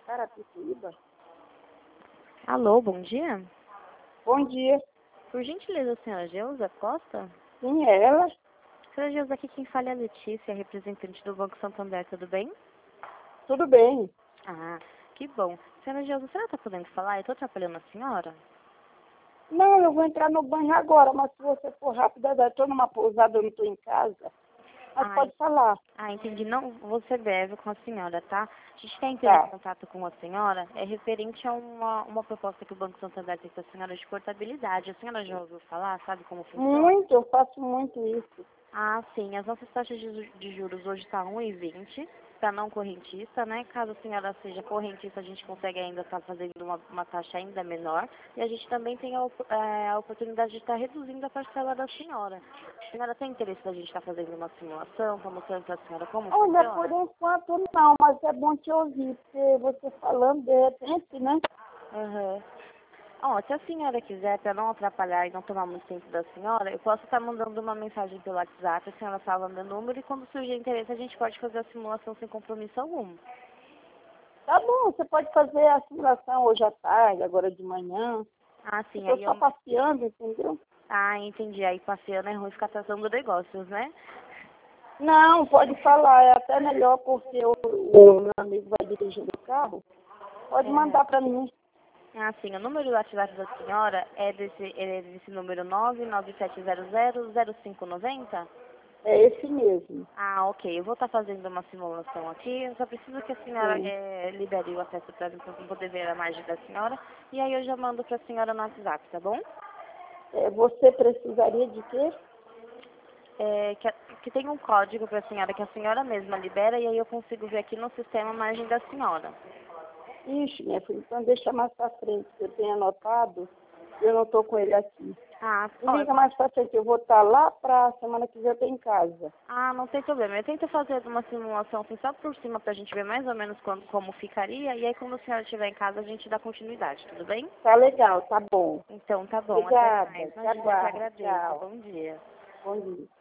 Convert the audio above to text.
Carapicuíba. Alô, bom dia. Bom dia. Por gentileza, a senhora Geusa Costa? Quem é ela? Senhora Geusa, aqui quem fala é a Letícia, representante do Banco Santander, tudo bem? Tudo bem. Ah, que bom. Senhora Geusa, a senhora está podendo falar? Eu estou atrapalhando a senhora? Não, eu vou entrar no banho agora, mas se você for rápida, eu estou numa pousada, eu não estou em casa. Mas pode falar. Entendi. Não vou ser breve com a senhora, tá? A gente quer entrar Tá. em contato com a senhora, é referente a uma proposta que o Banco Santander tem para a senhora de portabilidade. A senhora já ouviu falar? Sabe como funciona? Muito, eu faço muito isso. Ah, sim. As nossas taxas de juros hoje estão 1,20 para não correntista, né? Caso a senhora seja correntista, a gente consegue ainda estar fazendo uma taxa ainda menor. E a gente também tem a oportunidade de estar reduzindo a parcela da senhora. A senhora tem interesse da gente estar fazendo uma simulação, estar mostrando para a senhora como Olha, funciona? por enquanto não, mas é bom te ouvir, porque você falando de repente, né? Aham. Ó, se a senhora quiser, para não atrapalhar e não tomar muito tempo da senhora, eu posso estar mandando uma mensagem pelo WhatsApp, a senhora salva meu número e quando surgir interesse a gente pode fazer a simulação sem compromisso algum. Tá bom, você pode fazer a simulação hoje à tarde, agora de manhã. Ah, Eu sim, estou aí só eu... passeando, entendeu? Ah, entendi. Aí passeando é ruim ficar tratando negócios, né? Não, pode falar, é até melhor porque o meu amigo vai dirigindo o carro. Pode É. mandar para mim. Ah, sim, o número do WhatsApp da senhora é desse número 997000590? É esse mesmo. Ah, ok. Eu vou estar fazendo uma simulação aqui. Eu só preciso que a senhora Sim. libere o acesso para mim para eu poder ver a imagem da senhora. E aí eu já mando para a senhora no WhatsApp, tá bom? Você precisaria de quê? Que tem um código para a senhora que a senhora mesma libera e aí eu consigo ver aqui no sistema a imagem da senhora. Ixi, minha filha, então deixa mais para frente, que eu tenho anotado. Eu não estou com ele aqui. Ah, Me liga mais para frente, eu vou estar lá para a semana que vem eu estou em casa. não tem problema. Eu tento fazer uma simulação assim só por cima para a gente ver mais ou menos como ficaria e aí quando a senhora estiver em casa a gente dá continuidade, tudo bem? Tá legal, tá bom. Então tá bom, até Obrigada, mais. te Imagina, eu que aguardo. agradeço. Tchau. Bom dia. Bom dia.